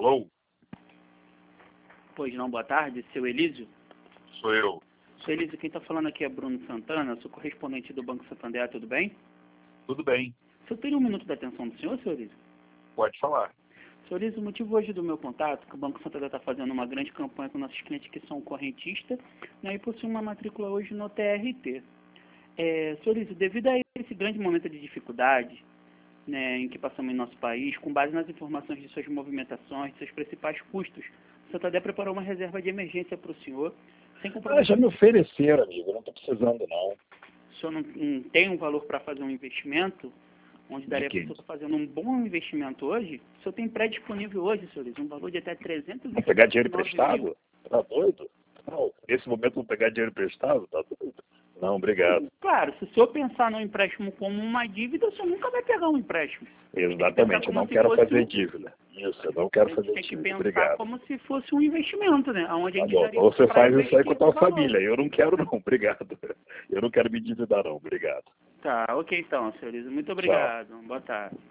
Alô? Pois não, boa tarde, seu Elísio. Sou eu. Seu Elísio, quem está falando aqui é Bruno Santana, sou correspondente do Banco Santander, tudo bem? Tudo bem. Se eu tenho um minuto da atenção do senhor, seu Elísio? Pode falar. Seu Elísio, o motivo hoje do meu contato é que o Banco Santander está fazendo uma grande campanha com nossos clientes que são correntistas, né, e possuem uma matrícula hoje no TRT. Seu Elísio, devido a esse grande momento de dificuldade, né, em que passamos em nosso país, com base nas informações de suas movimentações, de seus principais custos, o Santander preparou uma reserva de emergência para o senhor, sem compromisso. Já me ofereceram, amigo. Eu não estou precisando, não. O senhor não tem um valor para fazer um investimento, onde daria para o senhor estar fazendo um bom investimento hoje? O senhor tem pré-disponível hoje, senhor Elísio, um valor de até 300 Vou pegar dinheiro emprestado? Tá doido? Não, nesse momento não pegar dinheiro emprestado? Tá doido? Não, obrigado. Claro, se o senhor pensar no empréstimo como uma dívida, o senhor nunca vai pegar um empréstimo. Exatamente, eu não quero fazer dívida. Isso, eu não quero fazer Tem que dívida. pensar Obrigado. como se fosse um investimento, né? Onde a Tá gente bom, daria então você pra faz isso aí com a investir tua esse valor. família. Eu não quero, não. Obrigado. Eu não quero me endividar, não. Obrigado. Tá, ok então, senhor Elísio. Muito obrigado. Boa tarde.